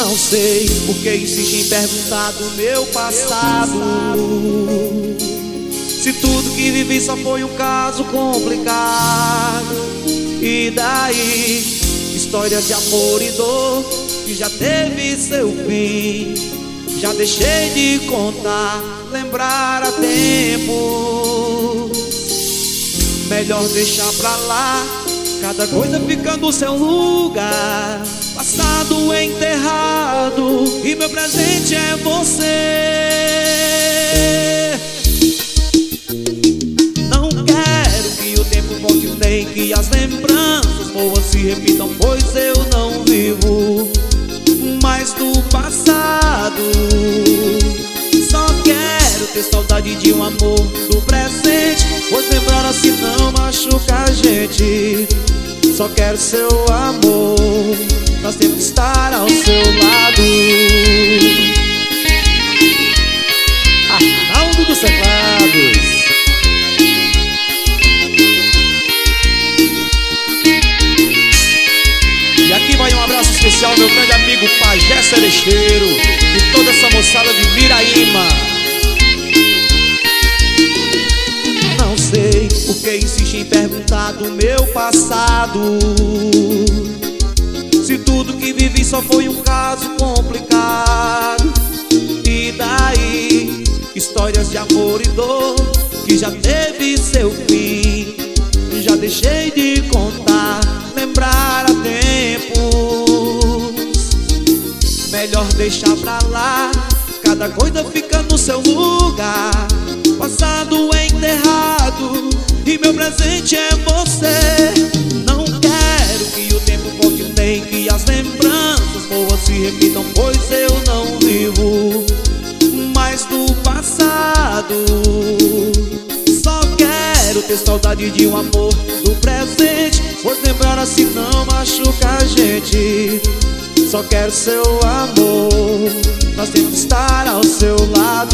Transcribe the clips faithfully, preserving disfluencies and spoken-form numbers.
Não sei por que insiste em perguntar do meu passado, se tudo que vivi só foi um caso complicado. E daí, histórias de amor e dor que já teve seu fim, já deixei de contar, lembrar a tempo. Melhor deixar pra lá, cada coisa fica no seu lugar. Passado enterrado e meu presente é você. Não quero que o tempo volte nem que as lembranças boas se repitam, pois eu não vivo mais do passado. Só quero ter saudade de um amor do presente, pois lembrar assim não machuca a gente. Só quero seu amor, pra sempre estar ao seu lado. Arnaldo dos Teclados. E aqui vai um abraço especial ao meu grande amigo Pajé Celesteiro e toda essa moçada de Miraíma. Não sei por que insiste em perguntar do meu passado, se tudo que vivi só foi um caso complicado. E daí, histórias de amor e dor que já teve seu fim, já deixei de contar, lembrar a tempos. Melhor deixar pra lá, cada coisa fica no seu lugar. Passado enterrado e meu presente é você. Não quero que o tempo volte nem que as lembranças boas se repitam, pois eu não vivo mais do passado. Só quero ter saudade de um amor do presente, pois lembrar assim não machuca a gente. Só quero seu amor, pra sempre estar ao seu lado.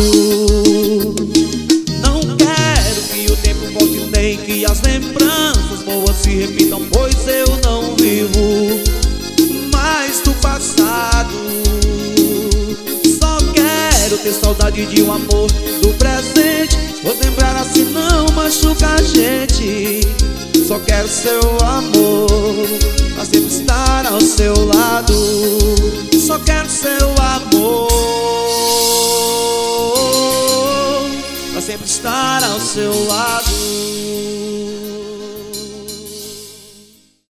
Não quero que o tempo volte nem que as lembranças boas se repitam, pois eu não vivo mais do passado. Só quero ter saudade de um amor do presente, pois lembrar assim não machuca a gente. Só quero seu amor, pra sempre estar ao seu lado. Só quero seu amor, pra sempre estar ao seu lado.